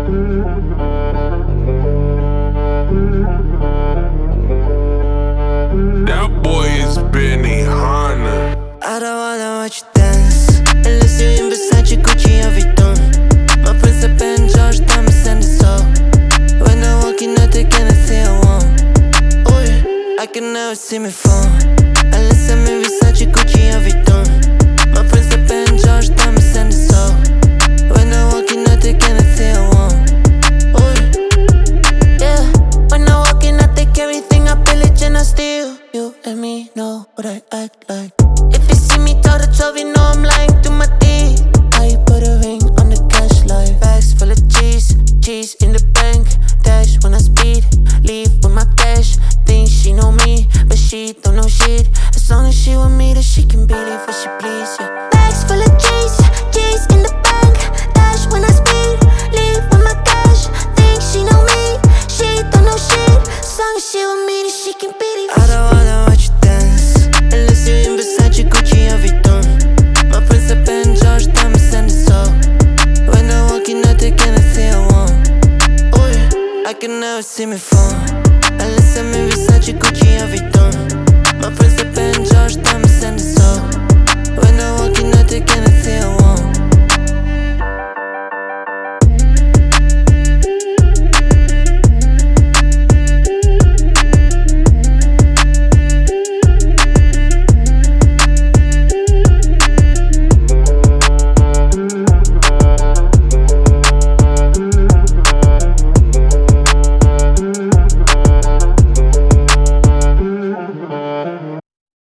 That boy is Benny Hanna. I don't wanna watch you dance unless you're in Versace, Gucci and Vuitton. My friends are Ben George, Thomas and the soul. When I walk in, I take anything I want. Oh yeah, I can never see me fall unless I'm in Versace, Gucci and Vuitton. My friends are Ben George, Thomas and the soul. When I walk in, I take anything I want. Oh yeah, yeah. When I walk in, I take everything, I pillage and I steal. You and me know what I act like. If you see me tell the 12, you know I'm lying to my teeth. I put a ring on the cash line. Bags full of cheese in the bank. Dash when I speed, leave with my cash. Think she know me, but she don't know shit. As long as she with me, then she can believe what she please, yeah. Bags full of cheese in the bank. Dash when I speed, leave with my cash. Think she know me, she don't know shit. As long as she with me, then she can believe. I don't wanna watch you dance unless you're in Versace, Gucci and Vuitton. My friends are Ben George, Thomas and the soul. When I walk in, I take anything I want. Oh yeah, I can never see me fall